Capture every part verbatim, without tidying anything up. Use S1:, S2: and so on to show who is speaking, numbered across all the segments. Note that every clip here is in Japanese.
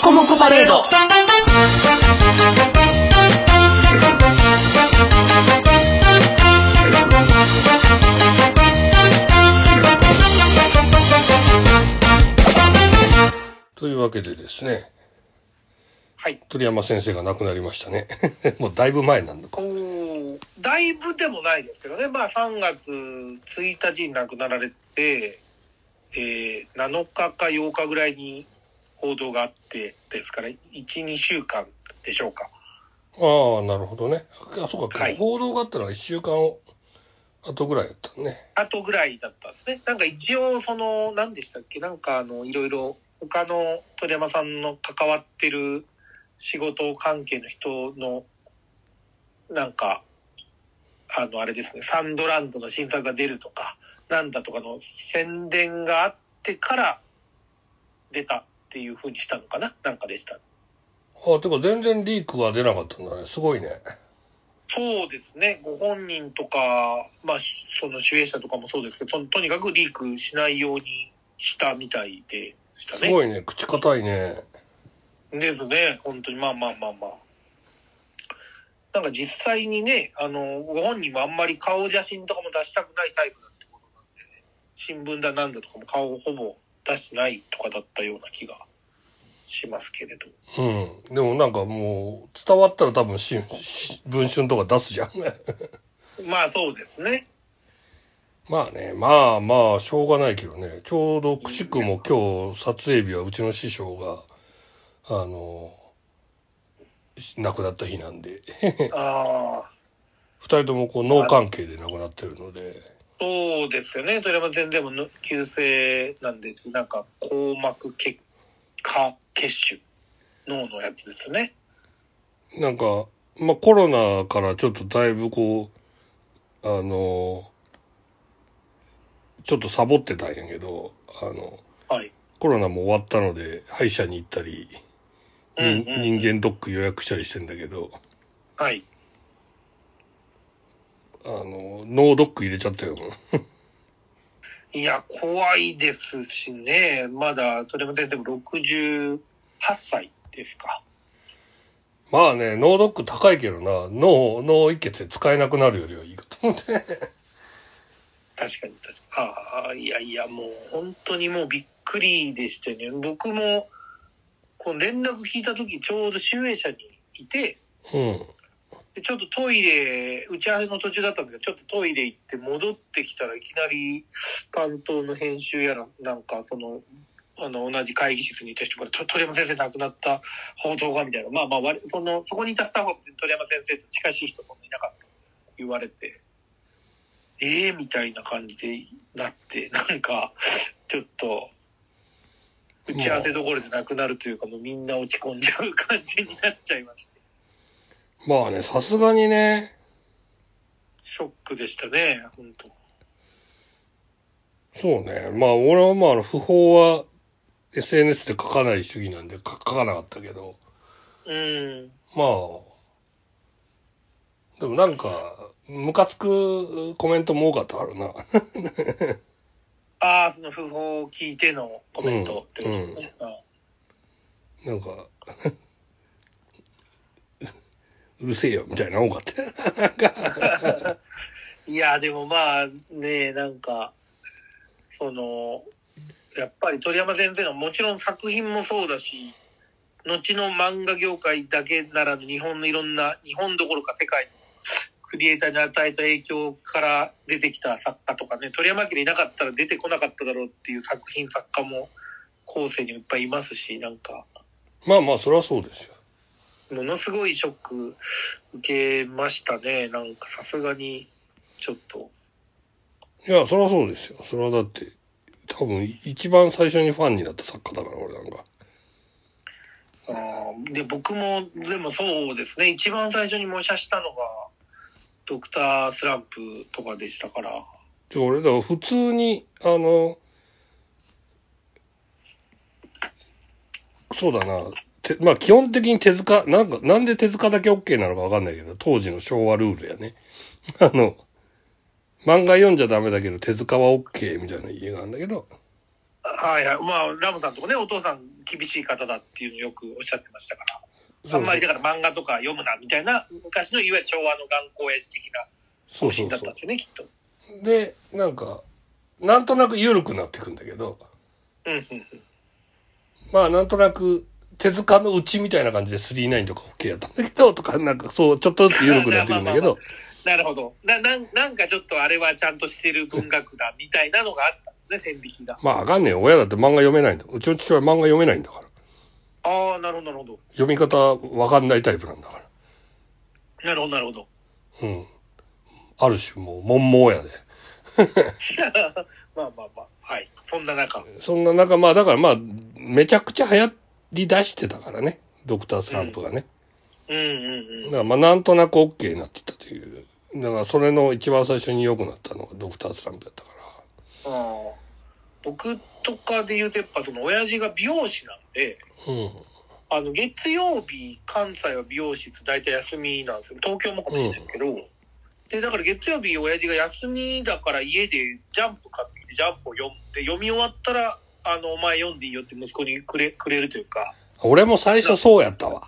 S1: コモコパレード。
S2: というわけでですね、
S3: はい、
S2: 鳥山先生が亡くなりましたね。もうだいぶ前なんだか。
S3: おだいぶでもないですけどね、まあさんがつついたちに亡くなられて、えー、なのかかようかぐらいに報道があってですから、いち、にしゅうかんでしょうか。
S2: ああ、なるほどね。あ、そうか、
S3: はい、
S2: 報道があったのはいっしゅうかん後ぐらいだったね。
S3: 後ぐらいだったんですね。なんか一応、その、何でしたっけ、なんかあの、いろいろ、他の鳥山さんの関わってる仕事関係の人の、なんか、あの、あれですね、サンドランドの新作が出るとか、なんだとかの宣伝があってから出たっていう風にしたのかな、なんかでした。
S2: あ、てか全然リークは出なかったんだね。すごいね。
S3: そうですね、ご本人とか、まあ、その主演者とかもそうですけど、と、とにかくリークしないようにしたみたいでしたね。
S2: すごいね、口堅いね。
S3: ですね、本当に、まあまあまあまあ。なんか実際にね、あの、ご本人もあんまり顔写真とかも出したくないタイプだってことなんで、新聞だなんだとかも顔をほぼ出してないとかだったような気がしますけれど。
S2: うん。でもなんかもう、伝わったら多分し、し文春とか出すじゃん。
S3: まあそうですね。
S2: まあね、まあまあ、しょうがないけどね。ちょうどくしくも今日撮影日はうちの師匠が、あの、亡くなった日なんで。
S3: ああ。
S2: 二人ともこう脳関係で亡くなってるので。
S3: そうですよね。鳥山先生も急性なんです。なんか、硬膜血化血腫。脳のやつですね。
S2: なんか、まあコロナからちょっとだいぶこう、あの、ちょっとサボってたんやけど、あの、
S3: はい。
S2: コロナも終わったので、歯医者に行ったり、
S3: うんうんうん、
S2: 人間ドック予約したりしてんだけど、
S3: はい。
S2: あの、脳ドック入れちゃったよ。
S3: いや、怖いですしね。まだ、鳥山先生もろくじゅうはっさいですか。
S2: まあね、脳ドック高いけどな、脳、脳一血で使えなくなるよりはいいかと思って。
S3: 確かに、確かに。ああ、いやいや、もう本当にもうびっくりでしたよね。僕も、この連絡聞いたとき、ちょうど集英社にいて、
S2: うん。
S3: でちょっとトイレ、打ち合わせの途中だったんだけど、ちょっとトイレ行って戻ってきたらいきなり担当の編集やら、なんかその、あの、同じ会議室にいた人から、鳥山先生亡くなった報道がみたいな。まあまあ、その、そこにいたスタッフは別に鳥山先生と近しい人そんないなかった言われて、ええー、みたいな感じでなって、なんか、ちょっと、打ち合わせどころでなくなるというか、もうみんな落ち込んじゃう感じになっちゃいまして。
S2: まあね、さすがにね。
S3: ショックでしたね、本当。
S2: そうね。まあ俺はまあ不法は エスエヌエス で書かない主義なんで書かなかったけど。
S3: うん。
S2: まあ、でもなんか、ムカつくコメントも多かったからな。
S3: ああ、その訃報を聞いてのコメントってことですね。
S2: うんうん、なんか、うるせえよ、みたいな多かった。
S3: いや、でもまあね、なんか、その、やっぱり鳥山先生のもちろん作品もそうだし、後の漫画業界だけならず日本のいろんな、日本どころか世界のクリエイターに与えた影響から出てきた作家とかね、鳥山明いなかったら出てこなかっただろうっていう作品作家も後世にいっぱいいますし、なんか。
S2: まあまあ、それはそうですよ。
S3: ものすごいショック受けましたね。なんかさすがに、ちょっと。
S2: いや、それはそうですよ。それはだって、多分一番最初にファンになった作家だから、俺なんか。
S3: あで、僕も、でもそうですね。一番最初に模写したのが、ドクタースランプとかでしたから。
S2: じゃあ俺、だから普通に、あの、そうだな。てまあ基本的に手塚、なんか、なんで手塚だけ OK なのかわかんないけど、当時の昭和ルールやね。あの、漫画読んじゃダメだけど手塚は OK みたいな家があるんだけど、
S3: はいはい。まあ、ラムさんとかね、お父さん厳しい方だっていうのをよくおっしゃってましたから。
S2: そうそう
S3: あんまりだから漫画とか読むなみたいな、昔のいわゆる昭和の頑固親父的な方針だったんですよね、きっと。
S2: で、なんか、なんとなく緩くなっていくんだけど、
S3: うんうんうん。
S2: まあなんとなく、手塚のうちみたいな感じでスリーナインとか OK やったんだけど、とか、なんかそう、ちょっとずつ緩くなっていくんだけど、
S3: まあまあまあまあ、なるほどな。な、なんかちょっとあれはちゃんとしてる文学だみたいなのがあったんですね、線引きが。
S2: まあわかんねえよ。親だって漫画読めないんだ。うちの父親漫画読めないんだから。
S3: ああ、なるほど、なるほど。
S2: 読み方わかんないタイプなんだから。
S3: なるほど、なるほど。
S2: うん。ある種もう、悶々やで。
S3: まあまあまあ、はい。そんな中。
S2: そんな中、まあだからまあ、めちゃくちゃ流行り出してたからね。ドクタースランプがね。
S3: うんうんうん。
S2: だからまあなんとなく OK になっていったという。だからそれの一番最初に良くなったのがドクタースランプだったから。
S3: ああ。僕とかで言うとやっぱその親父が美容師なんで、
S2: うん。
S3: あの月曜日関西は美容室大体休みなんですよ。東京もかもしれないですけど。うん、で、だから月曜日親父が休みだから家でジャンプ買ってきてジャンプを読んで、読み終わったら、あの、お前読んでいいよって息子にくれ、くれるというか。
S2: 俺も最初そうやったわ。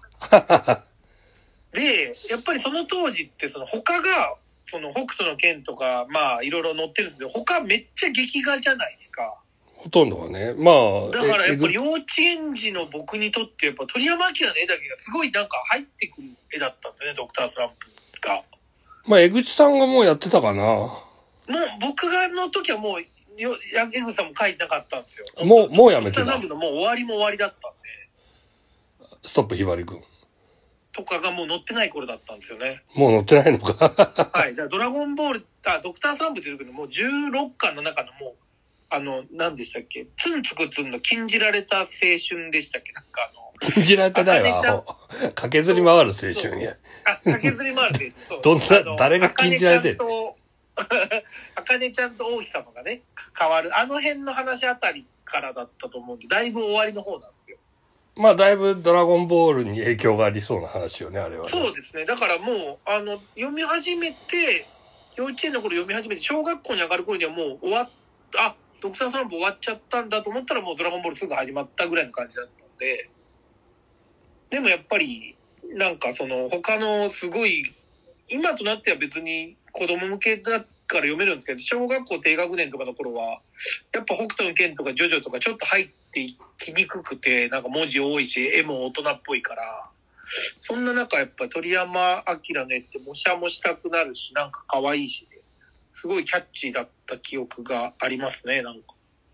S3: で、やっぱりその当時ってその他が、その北斗の拳とか、まあいろいろ載ってるんですけど、他めっちゃ劇画じゃないですか。
S2: ほとんどはね。まあ。
S3: だからやっぱり幼稚園児の僕にとってやっぱ鳥山明の絵だけがすごいなんか入ってくる絵だったんですよね、ドクタースランプが。
S2: まあ、江口さんがもうやってたかな。
S3: もう僕がの時はもう、よ江口さんも書いてなかったんですよ。
S2: もう、もうやめてた。
S3: ドクタースランプのもう終わりも終わりだったん
S2: で。ストップひばりくん。
S3: とかがもう載ってない頃だったんですよね。
S2: もう載ってないのか。
S3: はい。だからドラゴンボール、あ、ドクタースランプっていうけどもうじゅうろっかんの中のもう、あの、何でしたっけ、ツンツクツンの禁じられた青春でしたっけ、なんかあの。
S2: 禁じられてないわ、アホ。駆けずり回る青春や。
S3: あ、駆けずり回る青春。そう。
S2: どんな、誰が禁じられてんの？
S3: あかねちゃんと王妃様がね、変わる。あの辺の話あたりからだったと思うんで、だいぶ終わりの方なんですよ。
S2: まあ、だいぶドラゴンボールに影響がありそうな話よね、あれは、ね。
S3: そうですね。だからもう、あの、読み始めて、幼稚園の頃読み始めて、小学校に上がる頃にはもう終わっ、あ、ドクタースランプ終わっちゃったんだと思ったらもうドラゴンボールすぐ始まったぐらいの感じだったんで、でもやっぱり、なんかその他のすごい、今となっては別に子供向けだから読めるんですけど、小学校低学年とかの頃は、やっぱ北斗の拳とかジョジョとかちょっと入ってきにくくて、なんか文字多いし、絵も大人っぽいから、そんな中やっぱり鳥山明の絵って模写もしたくなるし、なんか可愛いし、ね、すごいキャッチーだった記憶がありますね、なんか。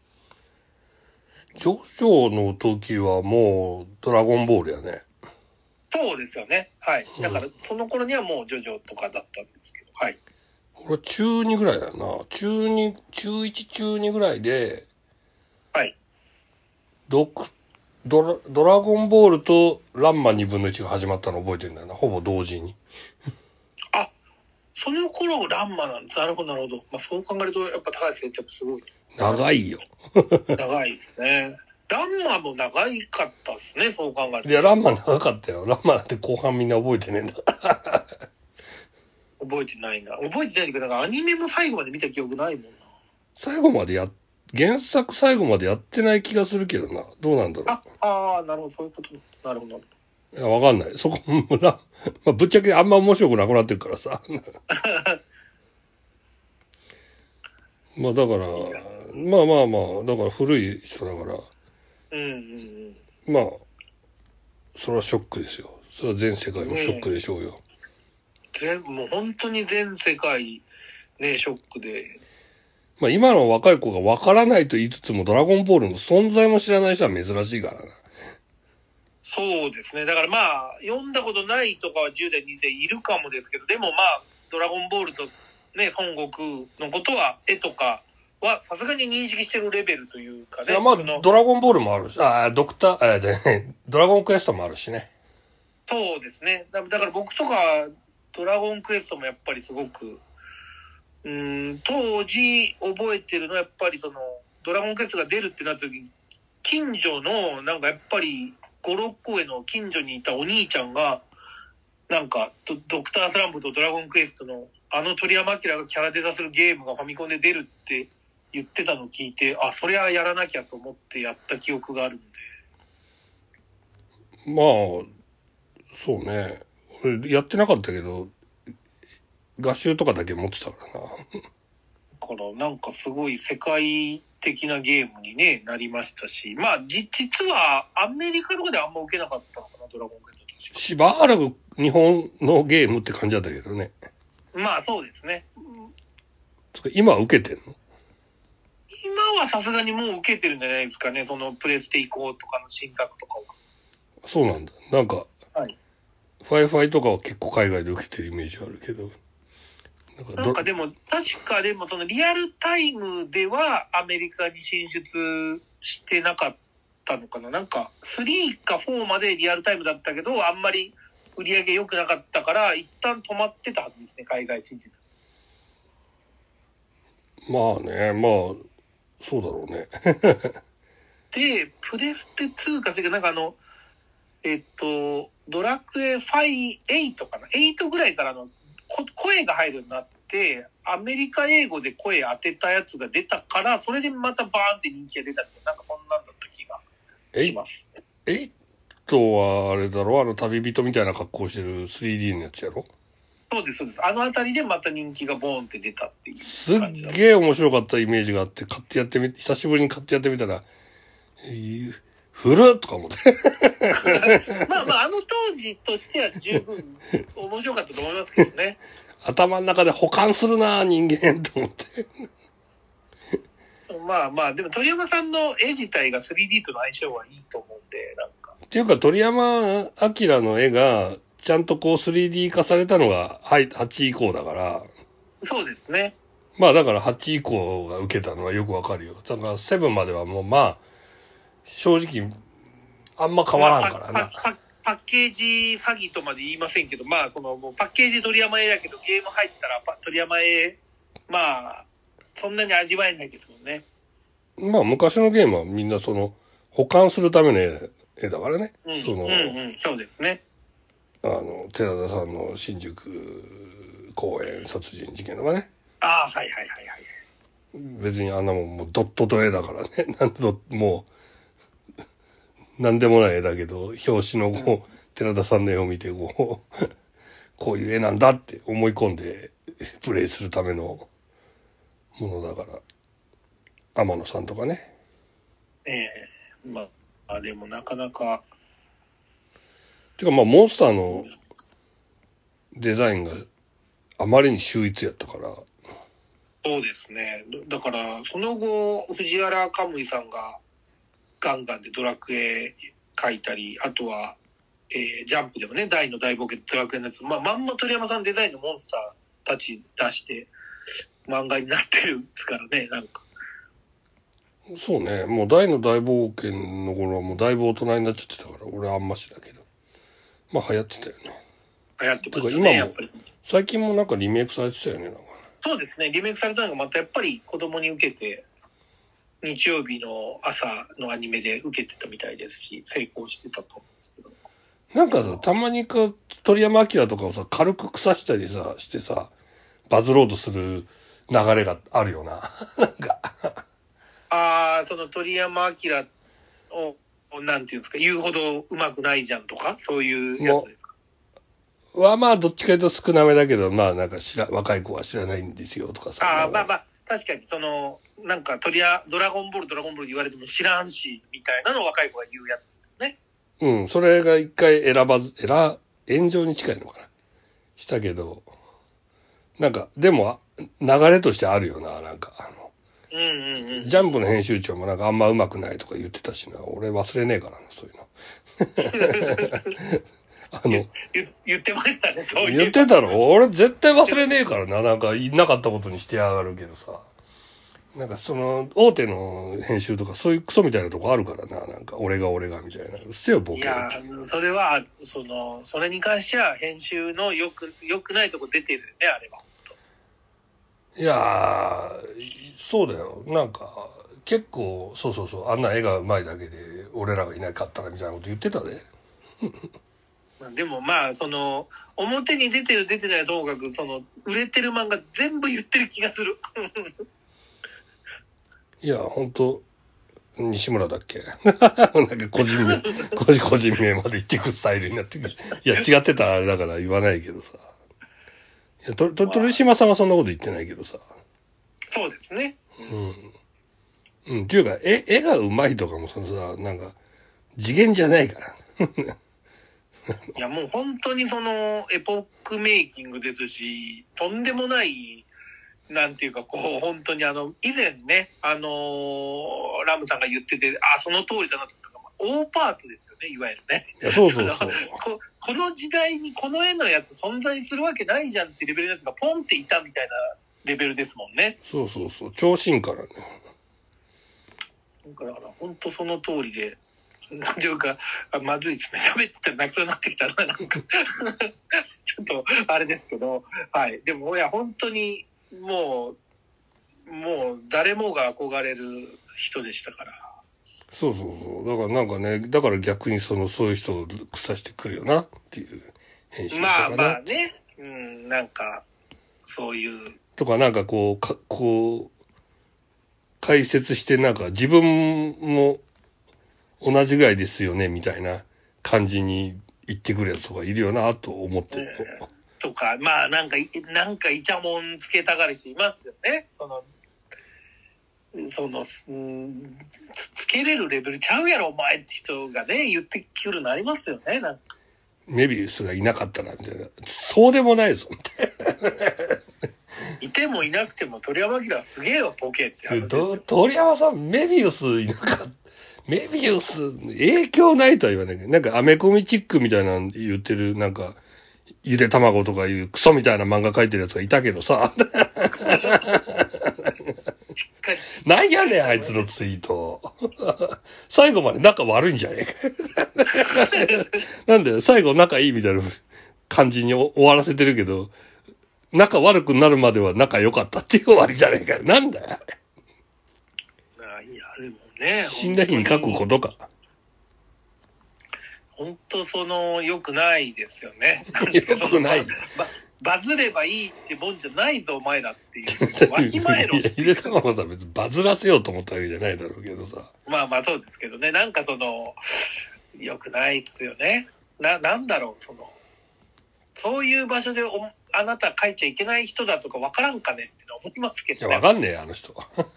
S2: ジョジョの時はもうドラゴンボールやね。
S3: そうですよね。はい。だからその頃にはもうジョジョとかだったんですけど、はい。
S2: 俺中にぐらいだな。中に、中いち、中にぐらいで、
S3: はい。
S2: ドク、ドラ、ドラゴンボールとランマにぶんのいちが始まったの覚えてるんだよな。ほぼ同時に。
S3: あ、その頃ランマなんです。なるほど、なるほど。まあそう考えると、やっぱ高橋先生ってすごい。
S2: 長いよ。
S3: 長いですね。ランマも長かったですね、そう考えると。
S2: いや、ランマ長かったよ。ランマなんて後半みんな覚えてねえんだから。
S3: 覚えてないな。覚えてないけど、なんかアニメも最後まで見た記憶ないもんな。
S2: 最後までや、原作最後までやってない気がするけどな。どうなんだろう。
S3: あ、ああ、なるほど、そういうこと。なるほど、なるほ
S2: ど。いや、わかんない。そこ、まあ、ぶっちゃけあんま面白くなくなってるからさ。まあだから、まあまあまあ、だから古い人だから。
S3: うんうん
S2: うん。まあ、それはショックですよ。それは全世界のショックでしょうよ。
S3: 全、もう本当に全世界、ね、ショックで。
S2: まあ今の若い子がわからないと言いつつも、ドラゴンボールの存在も知らない人は珍しいからな。
S3: そうですね。だからまあ、読んだことないとかはじゅう代、にじゅう代いるかもですけど、でもまあ、ドラゴンボールとね、孫悟空のことは、絵とかはさすがに認識してるレベルというかね。
S2: いやまあ、ドラゴンボールもあるし、ああ、ドクター、えー、でね、ドラゴンクエストもあるしね。
S3: そうですね。だから僕とか、ドラゴンクエストもやっぱりすごく、うーん、当時覚えてるのはやっぱりその、ドラゴンクエストが出るってなった時に、近所の、なんかやっぱり、ご、ろっこ上の近所にいたお兄ちゃんが、なんかド、ドクタースランプとドラゴンクエストの、あの鳥山明がキャラデザするゲームがファミコンで出るって言ってたのを聞いて、あ、それはやらなきゃと思ってやった記憶があるんで。
S2: まあ、そうね。俺やってなかったけど、画集とかだけ持ってたからな。
S3: だからなんかすごい世界的なゲームに、ね、なりましたし、まあじ実はアメリカとかではあんま受けなかったのかな、ドラゴンクエスト確か。
S2: しばらく日本のゲームって感じだったけどね。
S3: まあそうですね。
S2: 今は受けてんの？
S3: 今はさすがにもう受けてるんじゃないですかね、そのプレステ以降とかの新作とかは。
S2: そうなんだ。なんか、
S3: はい。
S2: ファイファイとかは結構海外で受けてるイメージあるけど。
S3: なんかなんかでも、確かでもそのリアルタイムではアメリカに進出してなかったのかな。なんかスリーかフォーまでリアルタイムだったけど、あんまり売り上げ良くなかったから、一旦止まってたはずですね、海外進出。
S2: まあね、まあ、そうだろうね。
S3: で、プレステツーか、それかなんかあの、えっと、ドラクエファイエイトかな。エイトぐらいからのこ声が入るようになって、アメリカ英語で声当てたやつが出たから、それでまたバーンって人気が出たって、なんかそんなんだった気がします。
S2: エイトはあれだろ、あの旅人みたいな格好してる スリーディー のやつやろ？
S3: そうです、そうです。あのあたりでまた人気がボーンって出たっていう感じだった。
S2: すっげえ面白かったイメージがあって、買ってやってみ、久しぶりに買ってやってみたら、えー、古っとか思って。
S3: まあまあ、あの当時としては十分面白かったと思いますけどね。
S2: 頭の中で保管するな人間と思って。
S3: まあまあ、でも鳥山さんの絵自体が スリーディー との相性はいいと思うんで、なんか。
S2: っていうか鳥山明の絵がちゃんとこう スリーディー 化されたのがはち以降だから。
S3: そうですね。
S2: まあだからはち以降が受けたのはよくわかるよ。だからセブンまではもうまあ、正直あんま変わらんからな。
S3: まあ、パ, パ, パッケージ詐欺とまで言いませんけど、まあそのもうパッケージ鳥山絵だけどゲーム入ったら鳥山絵、まあ、そんなに味わえないですもんね。
S2: まあ昔のゲームはみんなその保管するための絵絵だからね。
S3: うん、
S2: その、
S3: うん、うん、そうですね。
S2: あの、寺田さんの新宿公園殺人事件とかね。
S3: ああ、はいはいはいはい。
S2: 別にあんなもんもうドットと絵だからね。なんともう、なんでもない絵だけど、表紙のこう、うん、寺田さんの絵を見てこう、こういう絵なんだって思い込んでプレイするためのものだから。天野さんとかね。
S3: ええー、まあ、でもなかなか。
S2: てかまあ、モンスターのデザインがあまりに秀逸やったから。
S3: そうですね。だから、その後、藤原カムイさんがガンガンでドラクエ描いたり、あとは、えー、ジャンプでもね、大の大冒険ドラクエのやつ、まあ、まんま鳥山さんデザインのモンスターたち出して、漫画になってるんですからね、なんか。
S2: そうね、もう大の大冒険の頃はもうだいぶ大人になっちゃってたから、俺はあんましだけど。まあ流行ってたよね。
S3: 流行ってましたね、
S2: 今も最近もなんかリメイクされてたよね、なんか。
S3: そうですね、リメイクされたのがまたやっぱり子供に受けて、日曜日の朝のアニメで受けてたみたいですし、成功してたと思うんですけど。
S2: なんかさ、たまにか鳥山明とかをさ、軽く腐したりさ、してさ、バズろうとする流れがあるよな。なんか。
S3: ああ、その鳥山明を、なんていうんですか、言うほどうまくないじゃんとか、そういうやつですか。
S2: はまあ、どっちかというと少なめだけど、まあなんか知ら、若い子は知らないんですよとかさ。
S3: ああ、まあまあ、確かにその、なんか鳥や、ドラゴンボール、ドラゴンボール言われても知らんし、みたいなのを若い子が言うやつですね。
S2: うん、それが一回選ばず、選、炎上に近いのかな。したけど、なんか、でも、流れとしてあるよな、なんか、あの、
S3: うんうんうん。
S2: ジャンプの編集長もなんかあんま上手くないとか言ってたしな、俺忘れねえからな、そういうの。あの
S3: 言、言ってましたね、そういう。
S2: 言ってたろ？俺絶対忘れねえからな、なんかいなかったことにしてやがるけどさ。なんかその、大手の編集とかそういうクソみたいなとこあるからな、なんか俺が俺がみたいな。うっせよ、ボケ。
S3: いや、それは、その、それに関しては編集のよく、よくないとこ出てるね、あれは。
S2: いやー、そうだよ。なんか、結構、そうそうそう、あんな絵が上手いだけで、俺らがいなかったらみたいなこと言ってたで。
S3: でもまあ、その、表に出てる出てないともかく、その、売れてる漫画全部言ってる気がする。
S2: いや、ほんと、西村だっけなんか個人名、個人個人名まで言っていくスタイルになってくる。いや、違ってたらあれだから言わないけどさ。いや、と、と、鳥島さんはそんなこと言ってないけどさ。
S3: そうですね。
S2: うん。うん。っていうか、絵、絵が上手いとかもそのさ、なんか、次元じゃないから。
S3: いや、もう本当にその、エポックメイキングですし、とんでもない、なんていうか、こう、本当にあの、以前ね、あのー、ラムさんが言ってて、あ、その通りだなと思ったのが、大パートですよね、いわゆるね。
S2: いや、そうそうそう。
S3: こ, この時代にこの絵のやつ存在するわけないじゃんってレベルのやつがポンっていたみたいなレベルですもんね。
S2: そうそうそう。超進化だね。
S3: だから本当その通りで、なんていうか、まずいですね。喋ってたら泣きそうになってきたな、なんか。ちょっと、あれですけど、はい。でも、いや、本当に、もう、もう、誰もが憧れる人でしたから。
S2: そうそうそう。だからなんかね、だから逆にその、そういう人を腐してくるよなっていう編集とか、ね。
S3: まあまあね。うん、なんか、そういう。
S2: とかなんかこう、かこう、解説してなんか自分も同じぐらいですよねみたいな感じに言ってくるやつとかいるよなと思ってる、
S3: えー、とか、まあなんか、なんかイチャモンつけたがる人いますよね。その、その、うん、つけれるレベルちゃうやろお前って人がね、言ってくるのありますよね。なんか
S2: メビウスがいなかったなんて、そうでもないぞって。
S3: いてもいなくても鳥山明はすげえよ、ポケって話ですよ。
S2: 鳥山さん、メビウスいなかった。メビウス、影響ないとは言わないけど、なんかアメコミチックみたいなの言ってる、なんか、ゆで卵とかいうクソみたいな漫画描いてるやつがいたけどさ。なんやねん、あいつのツイート。最後まで仲悪いんじゃねえか。なんで、最後仲いいみたいな感じに終わらせてるけど、仲悪くなるまでは仲良かったっていう終わりじゃねえかよ。なんだよ。
S3: いや、でもね。
S2: 死んだ日に書くことか。
S3: 本当その、良くないですよね。
S2: 良くない。
S3: バ, バズればいいってもんじゃないぞ、お前らっていう。わきまえろっていう。
S2: ゆで卵さん別にバズらせようと思ったわけじゃないだろうけどさ。
S3: まあまあそうですけどね。なんかその、良くないですよね。な、なんだろう、その、そういう場所でおあなた書いちゃいけない人だとか分からんかねって思いますけど
S2: ね。いや、分かんねえよ、あの人。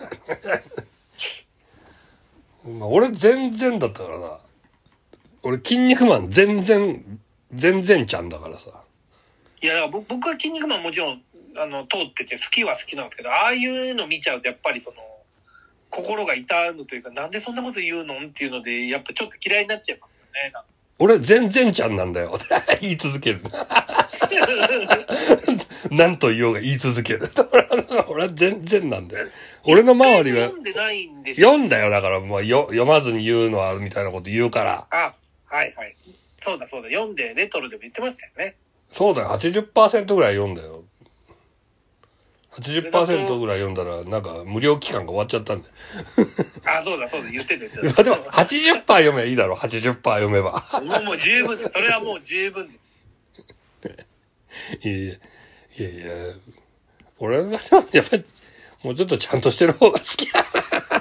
S2: まあ、俺全然だったからな。俺、筋肉マン全然、全然ちゃんだからさ。
S3: いや、だから僕は筋肉マンもちろん、あの、通ってて好きは好きなんですけど、ああいうの見ちゃうとやっぱりその、心が痛むというか、なんでそんなこと言うのっていうので、やっぱちょっと嫌いになっちゃいますよね。
S2: 俺、全然ちゃんなんだよ。言い続ける。何と言おうが言い続ける。俺は全然なんだよ。俺の周りは。
S3: 読んでないんでしょ。
S2: 読んだよ。だから、もうよ読まずに言うのは、みたいなこと言うから。
S3: あ、はいはい。そうだそうだ。読んで、レトロでも言ってましたよね。
S2: そうだよ。はちじゅっパーセント ぐらい読んだよ。はちじゅっパーセント ぐらい読んだら、なんか無料期間が終わっちゃったんだよ。
S3: あ、そうだそうだ。言ってた言ってた。
S2: でも、はちじゅっパーセント 読めばいいだろ。はちじゅっパーセント 読めば。
S3: もうもう十分です。それはもう十分です。
S2: いやいや、いやいや、俺はやっぱり、もうちょっとちゃんとしてる方が好きだ。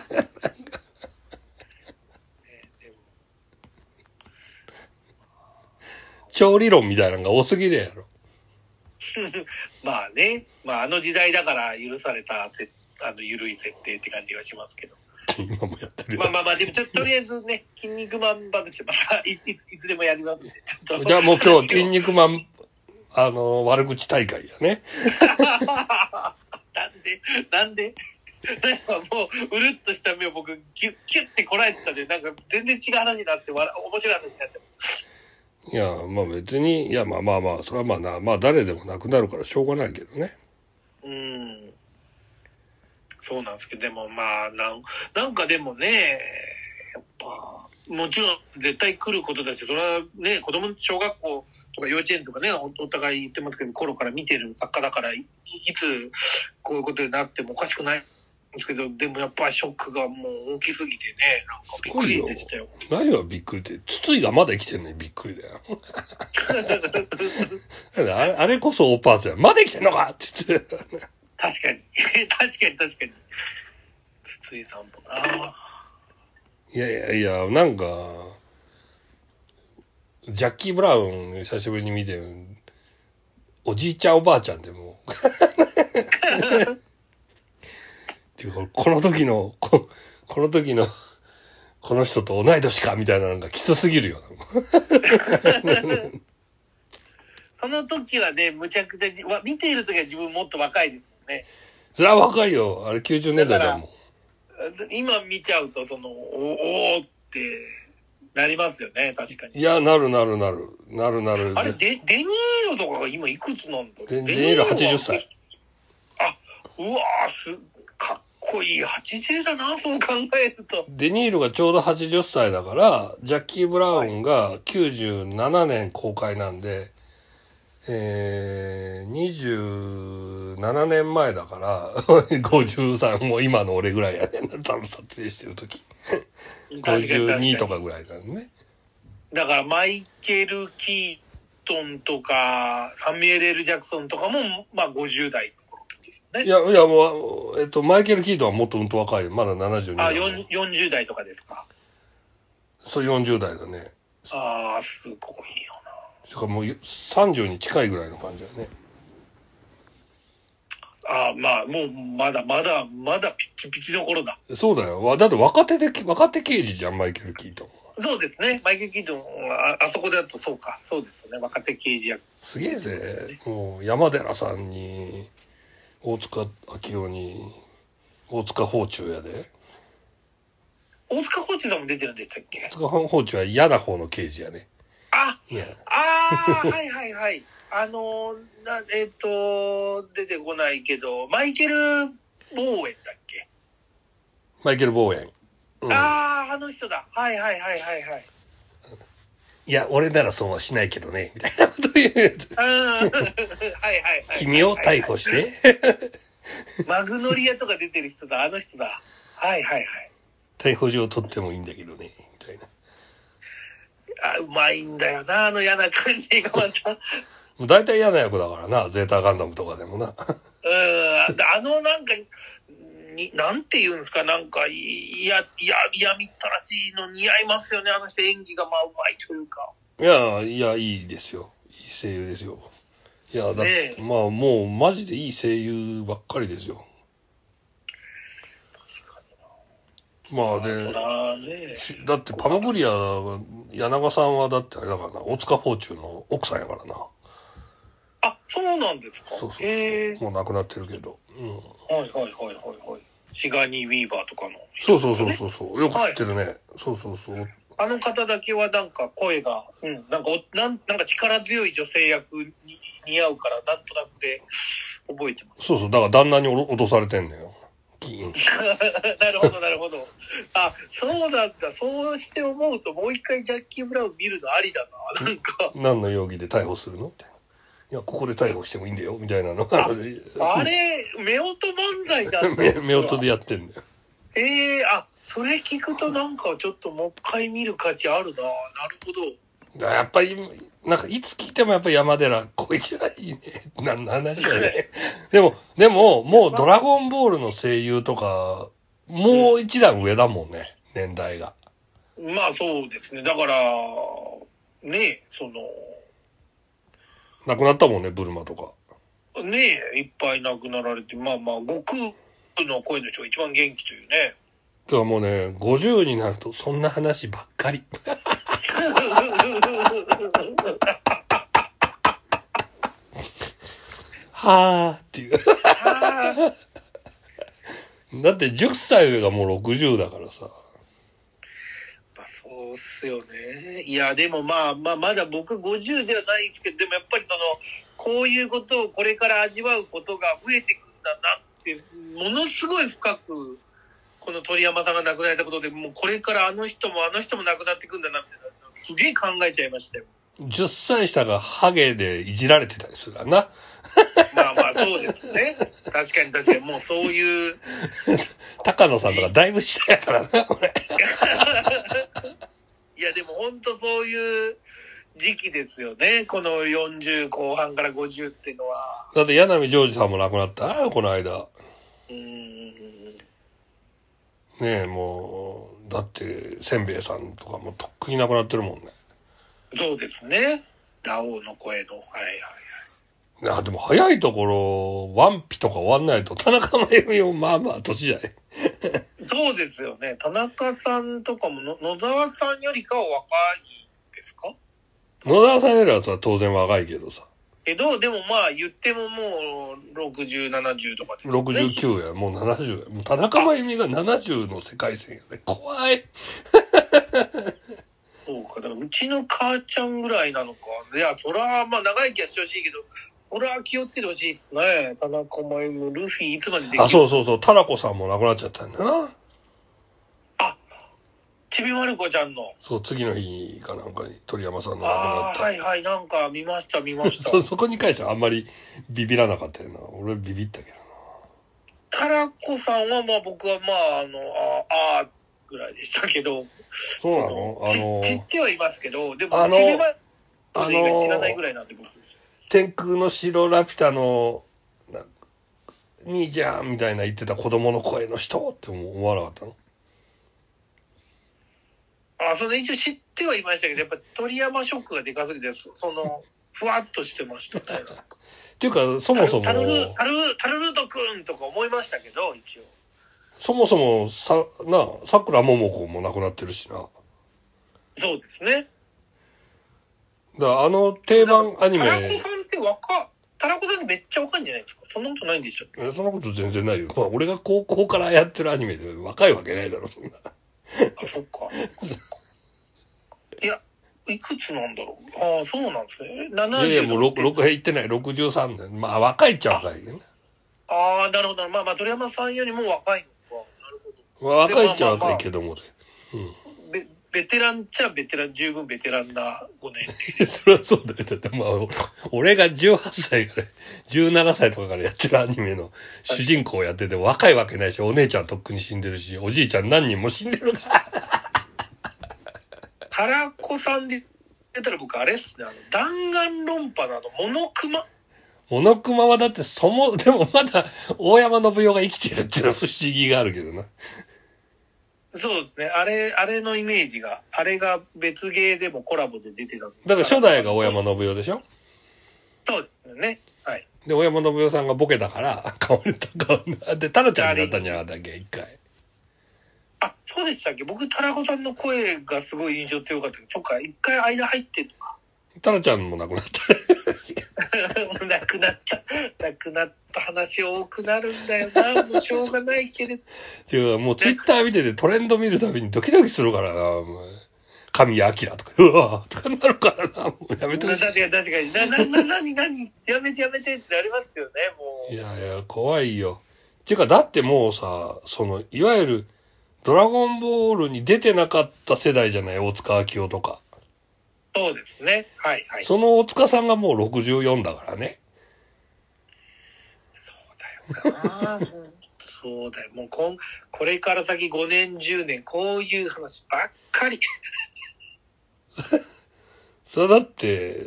S2: 超理論みたいなのが多すぎるやろ。
S3: まあね、まああの時代だから許されたせあの緩い設定って感じがしますけど。
S2: 今もやってる。
S3: まあまあまあ、でもちょっととりあえずね、筋肉マン話またいいついつでもやりますんで、ちょっと。
S2: じゃあもう今日筋肉マン、あの、悪口大会やね。
S3: なんで、なんで、なんかもう、うるっとした目を僕、キュッ、キュッてこらえてたんで、なんか全然違う話になって、面白い話になっちゃった。
S2: いや、まあ別に、いやまあまあまあ、それはまあな、まあ誰でもなくなるからしょうがないけどね。
S3: うん。そうなんですけど、でもまあ、なん、なんかでもね、やっぱ、もちろん絶対来ることだし、それはね、子供、小学校とか幼稚園とかね、お, お互い言ってますけど、頃から見てる作家だから、い, いつこういうことになってもおかしくないんですけど、でもやっぱりショックがもう大きすぎてね、なんかびっくりでしたよ。
S2: 何がびっくりって、筒井がまだ生きてんのにびっくりだよ。あれ、あれこそ大パーツや。まだ生きてんのかって言って。
S3: 確かに。確かに確かに。 井さんもな。
S2: いやいやいや、なんか、ジャッキー・ブラウン久しぶりに見て、おじいちゃんおばあちゃんでもっていうかこの時のこ、この時のこの人と同い年かみたいなのがきつすぎるよ。
S3: その時はね、むちゃくちゃ、見ている時は自分もっと若いですもんね。
S2: それは若いよ。あれきゅうじゅうねんだいだもん。
S3: 今見ちゃうと、その、おおーってなりますよね、確かに。
S2: いや、なるなるなる。なるなる。
S3: あれ、デ、デニーロとかが今いくつなんだろう。
S2: デニーロはちじゅっさい。
S3: あ、うわーす、かっこいい。はちじゅうだな、そう考えると。
S2: デニーロがちょうどはちじゅっさいだから、ジャッキー・ブラウンがきゅうじゅうななねん公開なんで、えー、にじゅうななねんまえだから、ごじゅうさんも今の俺ぐらいやねんな、多分撮影してるとき。ごじゅうにとかぐらいだね。
S3: だからマイケル・キートンとか、サミュエル・エル・ジャクソンとかも、まあごじゅう代の頃ですよね。
S2: いや、いや、もう、えっと、マイケル・キートンはもっとうんと若いよ。まだななじゅうに
S3: あ、
S2: だ。
S3: よんじゅう代とかですか。
S2: そう、よんじゅう代だね。
S3: ああ、すごいよな。
S2: しかもさんじゅうに近いぐらいの感じだね。
S3: ああ、まあ、もう、まだまだ、まだピッチピチの頃だ。
S2: そうだよ。だって若手で、若手刑事じゃん、マイケル・キートン。
S3: そうですね。マイケル・キートンは、あそこだとそうか。そうですね。若手刑事役。
S2: すげえぜ。もう、山寺さんに、大塚明夫に、大塚芳忠やで。
S3: 大塚芳忠さんも出てるんでしたっけ？
S2: 大塚芳忠は嫌な方の刑事やね。
S3: あ、
S2: いや。
S3: ああ、はいはいはい。あの、な、えっ、ー、と、出てこないけど、マイケル・ボーエンだっけ？
S2: マイケル・ボーエン。
S3: うん、ああ、あの人だ。はいはいはいはいはい。
S2: いや、俺ならそうはしないけどね、みたいなこと言う。
S3: はいはいはい。
S2: 君を逮捕して。
S3: マグノリアとか出てる人だ、あの人だ。はいはいはい。
S2: 逮捕状取ってもいいんだけどね、みたいな。
S3: あ、うまいんだよな、あの嫌な感じがまた。
S2: 大体嫌な役だからな、ゼータガンダムとかでもな。うん、
S3: あのなんか、に、なんて言うんですか、なんか、いや、いや、嫌みったらしいの似合いますよね、あの人演技がまあうまいというか。
S2: いや、いや、いいですよ。いい声優ですよ。いや、だって、ね、まあもうマジでいい声優ばっかりですよ。
S3: 確か
S2: にな。まあで、ね、だってパノグリア、柳さんはだってあれだからな、大塚芳忠の奥さんやからな。
S3: あ、そうなんですか。
S2: そうそうそう。
S3: へー、
S2: もう亡くなってるけど。うん。
S3: はいはいはいはいはい。シガニー・ウィーバーとかの、ね。
S2: そうそうそうそうそう。よく知ってるね。はい、そうそうそう。
S3: あの方だけはなんか声が、うん、なんかお、なん、なんか力強い女性役に似合うから、なんとなくで覚えてます。
S2: そうそう。だから旦那に脅されてんのよ。
S3: なるほどなるほど。あ、そうなんだ。そうして思うともう一回ジャッキー・ブラウン見るのありだな。なんか。
S2: 何の容疑で逮捕するのみたいな。いや、ここで逮捕してもいいんだよ、みたいなのが。
S3: あ, あれ、夫婦漫才だったんですか？
S2: 夫婦でやってんだよ。
S3: ええー、あ、それ聞くとなんかちょっともう一回見る価値あるな。なるほど。
S2: やっぱり、なんかいつ聞いてもやっぱり山寺こいつはいいね。何の話だね。でも、でも、もうドラゴンボールの声優とか、もう一段上だもんね、うん、年代が。
S3: まあそうですね。だから、ね、その、
S2: 亡くなったもんね、ブルマとか。
S3: ねえ、いっぱい亡くなられて、まあまあ、悟空の声の人が一番元気というね。
S2: だからもうね、ごじゅうになるとそんな話ばっかり。はーっていう。だってじゅっさい上がもうろくじゅうだからさ。
S3: まあ、そうっすよね。いや、でもまあまあ、まだ僕ごじゅうではないですけど、でもやっぱりその、こういうことをこれから味わうことが増えてくんだなって、ものすごい深く、この鳥山さんが亡くなられたことで、もうこれからあの人もあの人も亡くなってくんだなって、すげえ考えちゃいましたよ。
S2: じゅっさい下がハゲでいじられてたりするからな。
S3: まあまあそうですね。確かに確かにもうそういう。
S2: 高野さんとかだいぶ下やからな、これ。
S3: いやでも本当そういう時期ですよね。このよんじゅう後半からごじゅうっていうのは。
S2: だって柳ジョージさんも亡くなったこの間。
S3: うーん。
S2: ねえ、もう、だって、せんべいさんとかもとっくになくなってるもんね。
S3: そうですね。ラオウの声の。はいはいはい。
S2: あ、でも早いところ、ワンピとか終わんないと、田中真由美もまあまあ年じゃない。
S3: そうですよね。田中さんとかもの野沢さんよりかは若いんですか？
S2: 野沢さんよりはさ、当然若いけどさ。
S3: けど、でもまあ言ってももうろくじゅう、ななじゅうとかですよね。
S2: ろくじゅうきゅうや、もうななじゅうや。もう田中真由美がななじゅうの世界線やね。怖い。
S3: そうか、だからうちの母ちゃんぐらいなのか。いや、そら、まあ長生きはしてほしいけど、そら気をつけてほしいですね。田中真由美もルフィいつまでできる？
S2: あ、そうそうそう、タラコさんも亡くなっちゃったんだよな。
S3: あ、ちびまる子ちゃんの。
S2: そう、次の日かなんかに鳥山さんの亡くな
S3: ああ、
S2: った。
S3: はいはい、なんか見ました、見ました。
S2: そ、そこに関してはあんまりビビらなかったよな。俺ビビったけどな。
S3: タラコさんは、まあ僕はまあ、あの、ああ、ぐらいでしたけど、
S2: そうなの？あの、
S3: 知ってはいますけど、でも、
S2: あの
S3: ちびまる子
S2: あ
S3: 以外知らない
S2: の
S3: ぐらいなんで、僕。
S2: 天空の城ラピュタの、な兄ちゃんみたいな言ってた子供の声の人って思わなかったの？
S3: あ、その一応知ってはいましたけど、やっぱ鳥山ショックがでかすぎて、そその、ふわっとしてましたね。
S2: っていうか、そもそも、
S3: タルル、タルル、タルルトくんとか思いましたけど、一応。
S2: そもそもさ、な、桜桃子も亡くなってるしな。
S3: そうですね。
S2: だからあの定番アニ
S3: タラコ
S2: メ、
S3: さんって若、タラコさんってめっちゃ若いんじゃないですか？そんなことないんでしょ？
S2: えそんなこと全然ないよ。まあ、俺が高校からやってるアニメで若いわけないだろ、そんな。
S3: あ、そっか。いや、いくつなんだろう。ああ、そうなんですね。
S2: いやいや、
S3: ななじゅう
S2: もうろく、ろく、言ってない、ろくじゅうさんねん。まあ、若いっちゃ若いよね。
S3: ああ、なるほど。まあまあ、鳥山さんよりも若いのか。なるほど。
S2: まあ、若いっちゃ
S3: まあまあまあ
S2: 若いけどもね。うん。
S3: ベ、ベテランっちゃベテラン、十分ベテランなご年齢。
S2: そりゃそうだよ。だってまあ、俺がじゅうはっさいから、じゅうななさいとかからやってるアニメの主人公やってて若いわけないし、お姉ちゃんとっくに死んでるし、おじいちゃん何人も死んでるから。
S3: タラコさんで言ったら僕あれっすね、あの、弾丸論破のあの、モノクマ
S2: モノクマはだってそも、でもまだ大山信代が生きてるっていうのは不思議があるけどな。
S3: そうですね。あれ、あれのイメージが、あれが別芸でもコラボで出てた。だ
S2: だから初代が大山信代でしょ？
S3: そうですね。はい。
S2: で、大山信代さんがボケたから、変われた、変わった。で、タラちゃんになったんじゃなかったっけ、一回。
S3: あ、そうでしたっけ？僕、タラコさんの声がすごい印象強かったけど、そっか、一回間入ってるのか。
S2: タラちゃんも亡くなった。
S3: なくなった。なくなった話多くなるんだよな。もうしょうがないけれど。
S2: っていうか、もうツイッター見ててトレンド見るたびにドキドキするからな、もう。神谷明とか、うわーとかなるからな、もうやめてほしい。
S3: 確かに、確かに。な、な、な、なに、なに、やめてやめてってなりますよね、もう。
S2: いやいや、怖いよ。っていうか、だってもうさ、その、いわゆる、ドラゴンボールに出てなかった世代じゃない、大塚明夫とか。
S3: そうですね。はい、はい。
S2: その大塚さんがもうろくじゅうよんだからね。
S3: そうだよな。もうそうだよ。もうこん、これから先ごねん、じゅうねん、こういう話ばっかり。
S2: それだって、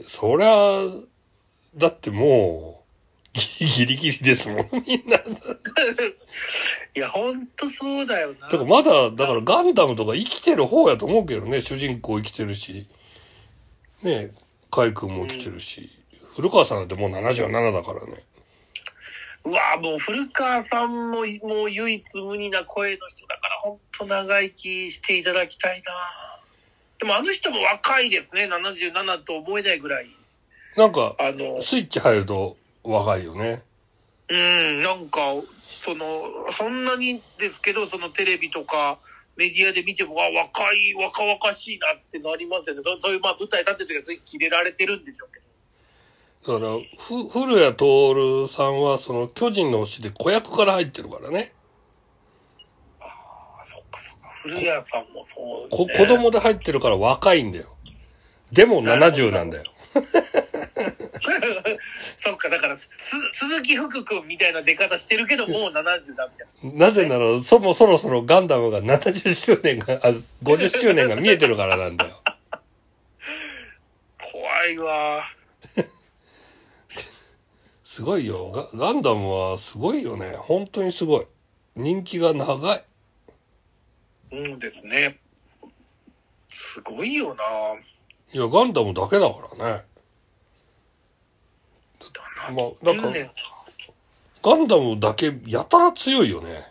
S2: そりゃ、だってもう、ギリギリギリですもん、みんな。
S3: いや、ほんとそうだよな。
S2: だからまだ、だからガンダムとか生きてる方やと思うけどね、主人公生きてるし、ね、カイ君も生きてるし、うん、古川さんだってもうななじゅうななだからね。
S3: うわぁ、もう古川さんも、もう唯一無二な声の人だから、ほんと長生きしていただきたいな。でもあの人も若いですね、ななじゅうななと思えないぐらい。
S2: なんか、
S3: あの、
S2: スイッチ入ると若いよね。
S3: うん、なんか、その、そんなにですけど、そのテレビとかメディアで見ても、あ、若い、若々しいなってなりますよね。そそういう、まあ舞台立ってる時は切れられてるんでしょうけど。
S2: だから、ふ、古谷徹さんは、その、巨人の星で子役から入ってるからね。
S3: ああ、そっかそっか。古谷さんもそう
S2: こ、
S3: ね。
S2: 子供で入ってるから若いんだよ。でもななじゅうなんだよ。
S3: そっか、だから、す、鈴木福君みたいな出方してるけど、もうななじゅうだみたい
S2: な。なぜなら、そもそろそろガンダムがななじゅっしゅうねんが、あ、ごじゅっしゅうねんが見えてるからなんだよ。
S3: 怖いわ。
S2: すごいよ。ガ、ガンダムはすごいよね。本当にすごい。人気が長い。
S3: うんですね。すごいよな。
S2: いや、ガンダムだけだからね。まあ、なんか、ガンダムだけやたら強いよね。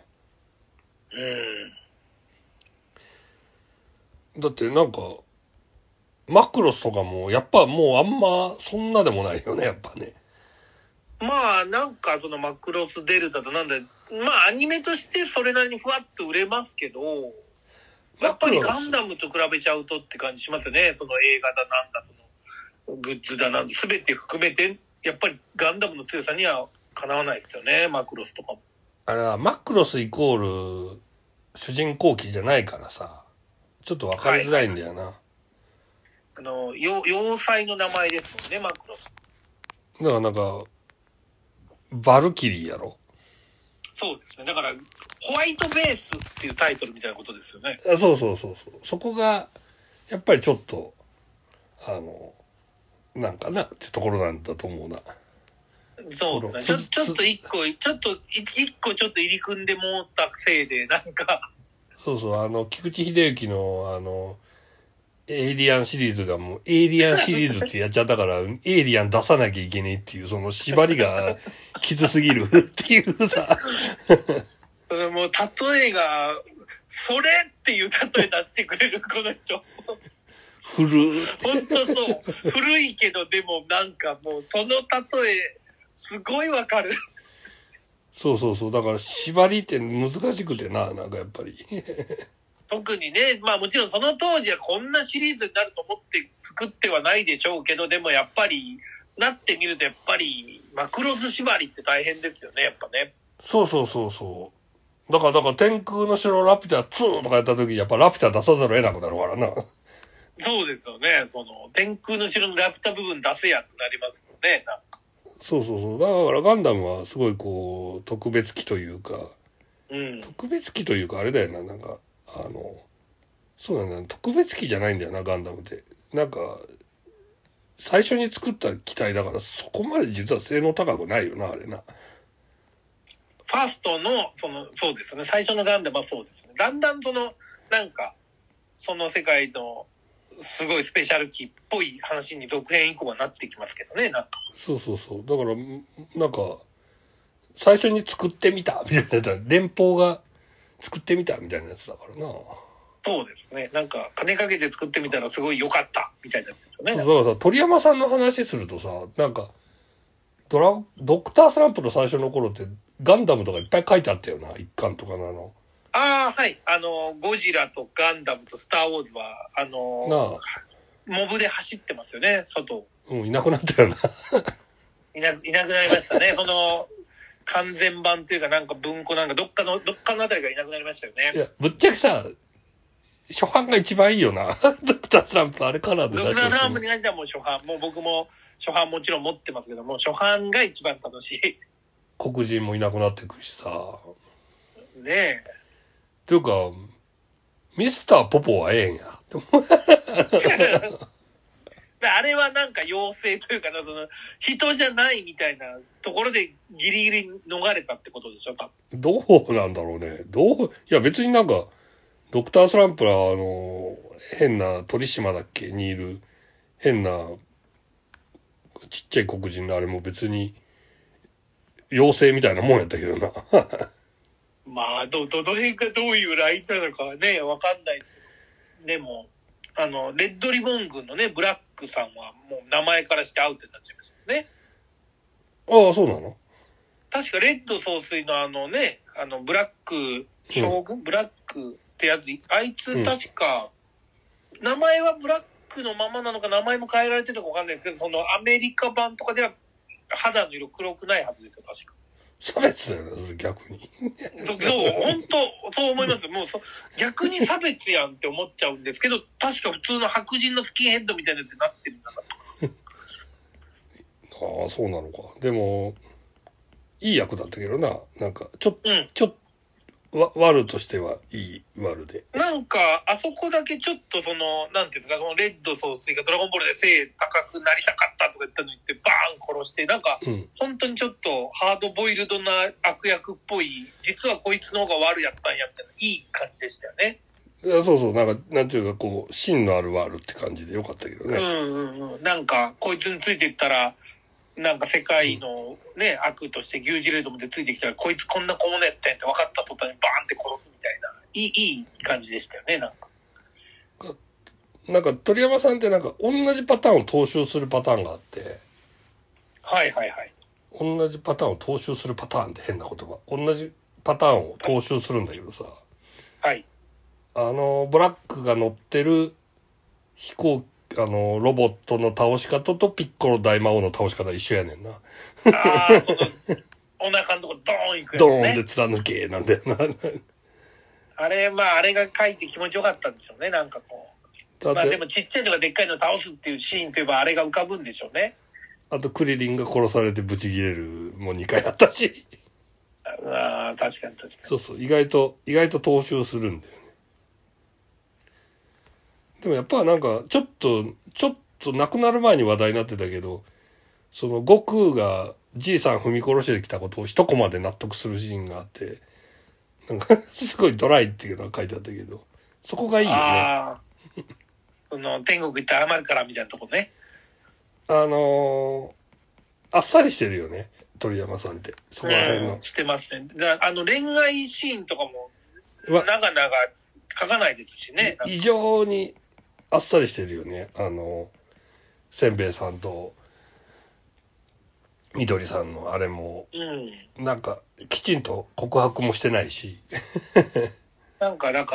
S3: うん。
S2: だってなんか、マクロスとかも、やっぱもうあんま、そんなでもないよね、やっぱね。
S3: まあ、なんかそのマクロスデルタとなんだ、まあアニメとしてそれなりにふわっと売れますけど、やっぱりガンダムと比べちゃうとって感じしますよね。その映画だなんだ、そのグッズだなんだ、すべて含めて、やっぱりガンダムの強さにはかなわないですよね、マクロスとかも。
S2: あれは、マクロスイコール、主人公機じゃないからさ、ちょっとわかりづらいんだよな。はいはい、
S3: あの、要塞の名前ですもんね、マクロス。
S2: だからなんか、バルキリーやろ。
S3: そうですね。だから、ホワイトベースっていうタイトルみたいなことですよね。
S2: あ、そうそうそうそう。そこが、やっぱりちょっと、あの、なんかな、ってところなんだと思うな。
S3: そうですね。ちょ、ちょっと一個、ちょっと、一個ちょっと入り組んでもったせいで、なんか。
S2: そうそう、あの、菊池秀幸の、あの、エイリアンシリーズがもう、エイリアンシリーズってやっちゃったから、エイリアン出さなきゃいけねえっていう、その縛りがきつすぎるっていうさ。
S3: それもう、例えが、それっていう例え出してくれる、この人。
S2: 古
S3: ほんとそう。古いけど、でもなんかもう、その例え、すごいわかる。
S2: そうそうそう。だから、縛りって難しくてな、なんかやっぱり。
S3: 特にね、まあもちろんその当時はこんなシリーズになると思って作ってはないでしょうけど、でもやっぱり、なってみるとやっぱり、マクロス縛りって大変ですよね、やっぱね。
S2: そうそうそうそう。だから、だから、天空の城ラピュタツーとかやった時、やっぱラピュタ出さざるを得なくなるからな。
S3: そうですよね。その、天空の城のラピュタ部分出せやってなりますもんね、なんか。
S2: そうそうそう。だからガンダムはすごいこう、特別機というか、
S3: うん、
S2: 特別機というかあれだよな、なんか、あの、そうだね、特別機じゃないんだよな、ガンダムって。なんか、最初に作った機体だから、そこまで実は性能高くないよな、あれな。
S3: ファーストの、その、そうですよね。最初のガンダムはそうですね。だんだんその、なんか、その世界の、すごいスペシャル機っぽい話に続編以降はなってきますけどね、なんか。
S2: そうそうそう。だから、なんか、最初に作ってみた、みたいなやつ、連邦が作ってみた、みたいなやつだからな。
S3: そうですね。なんか、金かけて作ってみたらすごい良かった、みたいなやつですよね。
S2: そう、だからさ、鳥山さんの話するとさ、なんか、ドラ、ドクタースランプの最初の頃って、ガンダムとかいっぱい書いてあったよな、一巻とかのあの。
S3: ああ、はい。あの、ゴジラとガンダムとスターウォーズは、あの、
S2: なあ。
S3: モブで走ってますよね、外。
S2: うん、いなくなったよな。
S3: いな、いなくなりましたね。その、完全版というかなんか文庫なんかどっかの、どっかのあたりがいなくなりましたよね。
S2: いや、ぶっちゃけさ、初版が一番いいよな。ドクタースランプ、あれカラーで
S3: ドクタースランプに関してはもう初版、もう僕も初版もちろん持ってますけども、初版が一番楽しい。
S2: 黒人もいなくなってくるしさ。
S3: ねえ。
S2: ていうか、ミスターポポはええんや。
S3: あれはなんか妖精というかな、その人じゃないみたいなところでギリギリ逃れたってことでしょ、多分。
S2: どうなんだろうね。どう、いや別になんか、ドクタースランプはあの、変な鳥島だっけにいる、変な、ちっちゃい黒人のあれも別に、妖精みたいなもんやったけどな。
S3: まあ、ど、どの辺がどういうラインなのかはね、わかんないですけど。でも、あの、レッドリボン軍のね、ブラックさんはもう名前からしてアウトになっちゃいましたよね。
S2: ああ、そうなの？
S3: 確かレッド総帥のあのね、あの、ブラック将軍、うん、ブラックってやつ、あいつ確か、うん、名前はブラックのままなのか、名前も変えられてるのかわかんないですけど、そのアメリカ版とかでは肌の色黒くないはずですよ、確か。
S2: 差別だよね、それ逆に。
S3: そう、本当そう思います。もうそ、逆に差別やんって思っちゃうんですけど、確か普通の白人のスキンヘッドみたいなやつになってるんだか
S2: ああ、そうなのか。でも、いい役だったけどな。なんか、ちょっと、うん、ちょっと、わ、ワルとしてはいいワルで。
S3: なんか、あそこだけちょっとその、なんていうんですか、そのレッド総帥がドラゴンボールで背高くなりたかったとか言ったのに言って、バーン殺して、なんか、うん、本当にちょっとハードボイルドな悪役っぽい、実はこいつの方が悪やったんやみたいな、いい感じでしたよね。
S2: いや、そうそう、なんか、なんていうか、こう、芯のあるワールって感じでよかったけどね。
S3: うんうんうん。なんか、こいつについていったら、なんか世界のね、うん、悪として牛耳レードまでついてきたら、こいつこんな小物やったんやって分かった途端にバーンって殺すみたいな、いい、いい感じでしたよね、なんか。
S2: なんか、鳥山さんってなんか、同じパターンを踏襲するパターンがあって、
S3: はいはいはい。
S2: 同じパターンを踏襲するパターンって変な言葉。同じパターンを踏襲するんだけどさ。
S3: はい。
S2: あの、ブラックが乗ってる飛行機、あの、ロボットの倒し方とピッコロ大魔王の倒し方一緒やねんな。
S3: ああ、その、お腹のとこドーン行くやつね。
S2: ドーンで貫け、なんだよな。
S3: あれ、まあ、あれが書いて気持ちよかったんでしょうね、なんかこう。まあでもちっちゃいのがでっかいのを倒すっていうシーンといえばあれが浮かぶんでしょうね。
S2: あとクリリンが殺されてブチ切れるもにかいあったし。
S3: ああ、確かに確かに。
S2: そうそう、意外と、意外と踏襲するんだよね。でもやっぱなんか、ちょっと、ちょっと亡くなる前に話題になってたけど、その悟空がじいさん踏み殺してきたことを一コマで納得するシーンがあって、なんかすごいドライっていうのが書いてあったけど、そこがいいよね。
S3: ああ、その天国行って謝るからみたいなとこね。
S2: あのー、あっさりしてるよね、鳥山さんって。そこら辺の。
S3: うん、してますね。だあの恋愛シーンとかも、長々書かないですしね。
S2: 異常にあっさりしてるよね。あの、せんべいさんと、みどりさんのあれも、うん、なんか、きちんと告白もしてないし。
S3: なんか、だから、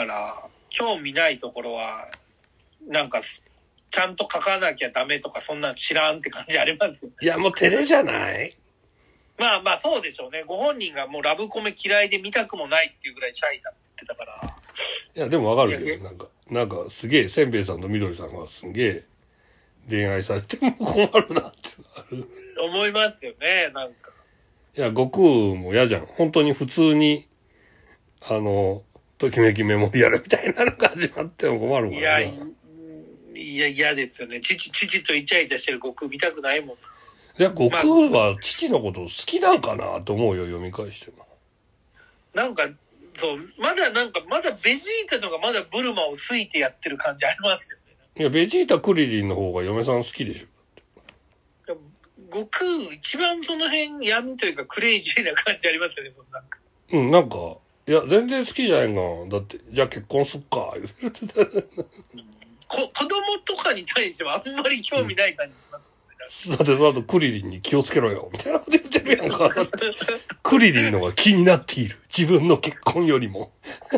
S3: 興味ないところは、なんか、ちゃんと書かなきゃダメとか、そんな知らんって感じありますよね。
S2: いや、もう照れじゃない？
S3: まあまあ、そうでしょうね。ご本人がもうラブコメ嫌いで見たくもないっていうぐらいシャイだって言ってたから。
S2: いや、でもわかるけど、なんか、なんか、すげえ、せんべいさんとみどりさんがすげえ、恋愛されても困るなってなる。
S3: 思いますよね、なんか。
S2: いや、悟空も嫌じゃん。本当に普通に、あの、ときめきメモリアルみたいなのが始まっても困るからな。いや、
S3: いや、嫌ですよね。父、父とイチャイチャしてる悟空見たくないもん。
S2: いや、悟空は父のこと好きなんかなと思うよ、読み返しても。
S3: なんか、そう、まだなんか、まだベジータのがまだブルマを好いてやってる感じありますよね。
S2: いや、ベジータクリリンの方が嫁さん好きでしょ。
S3: 悟空、一番その辺闇というかクレイジーな感じありますよね、そのなんか。
S2: うん、なんか、いや、全然好きじゃないが、だって、じゃあ結婚すっか、言うてた。
S3: こ子供とかに対してはあんまり興味ない感じします、
S2: うん、だってその後クリリンに気をつけろよ、みたいなこと言ってるやんか。クリリンのが気になっている。自分の結婚よりも。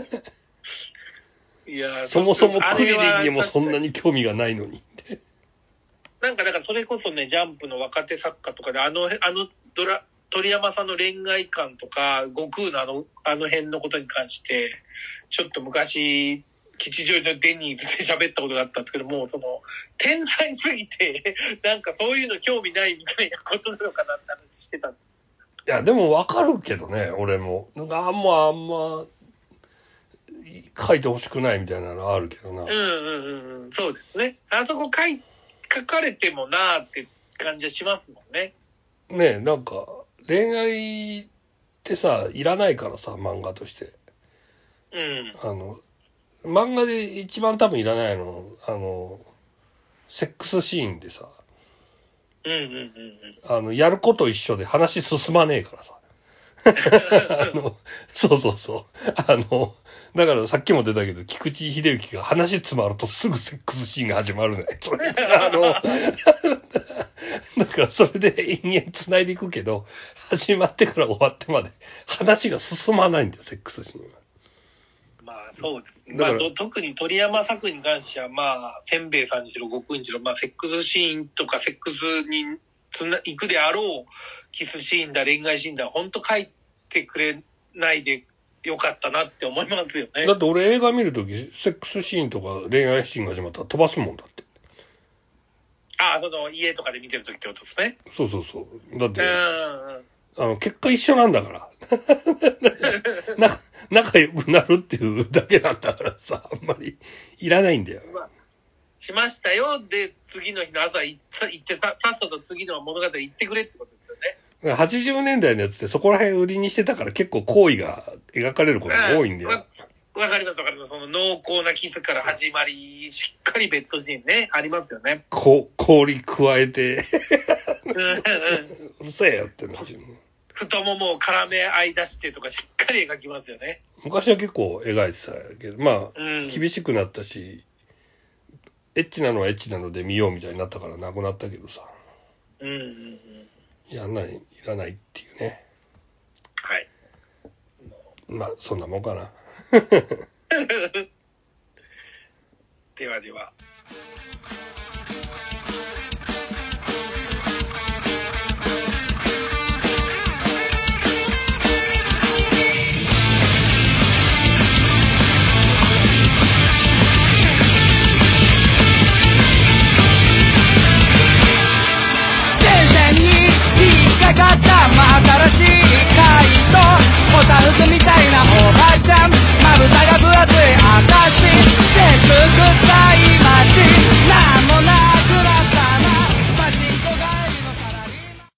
S2: いや、そもそもクリリンにもそんなに興味がないのに。
S3: なんかだからそれこそね、ジャンプの若手作家とかで、あの、あのドラ、鳥山さんの恋愛観とか、悟空のあの、あの辺のことに関して、ちょっと昔、吉祥寺のデニーズで喋ったことがあったんですけども、その、天才すぎて、なんかそういうの興味ないみたいなことなのかなって話してたんです。
S2: いや、でもわかるけどね、俺も。なんかあんま、あんま、書いてほしくないみたいなのあるけどな。
S3: うんうんうん、そうですね。あそこ書い、書かれてもなーって感じはしますもんね。
S2: ねえ、なんか、恋愛ってさ、いらないからさ、漫画として。
S3: うん。
S2: あの、漫画で一番多分いらないの、あの、セックスシーンでさ、
S3: うんうんうんうん。
S2: あの、やること一緒で話進まねえからさ。あの、そうそうそう。あの、だからさっきも出たけど、菊池秀幸が話詰まるとすぐセックスシーンが始まるね。あの、だからそれで延々繋いでいくけど、始まってから終わってまで話が進まないんだよ、セックスシーンは。ま
S3: あそうですね。まあ特に鳥山作に関しては、まあ、せんべいさんにしろ、悟空にしろ、まあ、セックスシーンとかセックスにつな行くであろうキスシーンだ、恋愛シーンだ、本当書いてくれないでよかったなって思いますよね。
S2: だって俺映画見るとき、セックスシーンとか恋愛シーンが始まったら飛ばすもんだって。
S3: ああ、その家とかで見てるときってことですね。
S2: そうそうそう。だって、
S3: うん
S2: あの、結果一緒なんだから。な、仲良くなるっていうだけなんだからさ、あんまりいらないんだよ。
S3: まあ、しましたよ。で、次の日の朝行った行ってさ、さっさと次の物語行ってくれってことですよね。
S2: はちじゅうねんだいのやつってそこら辺売りにしてたから結構行為が描かれることが多いんだよ。
S3: わ、 わかりますわかります。その濃厚なキスから始まり、しっかりベッドシーンね、ありますよね。
S2: こ、氷加えて、
S3: うんうんうん。
S2: うるせえよってなし。
S3: 太ももを絡め合い出してとかしっかり描きますよね。
S2: 昔は結構描いてたけど、まあ、
S3: うん、
S2: 厳しくなったし、エッチなのはエッチなので見ようみたいになったからなくなったけどさ。
S3: うんうんうん。
S2: やんない、いらないっていうね。
S3: はい。
S2: まあ、そんなもんかな。
S3: ではでは。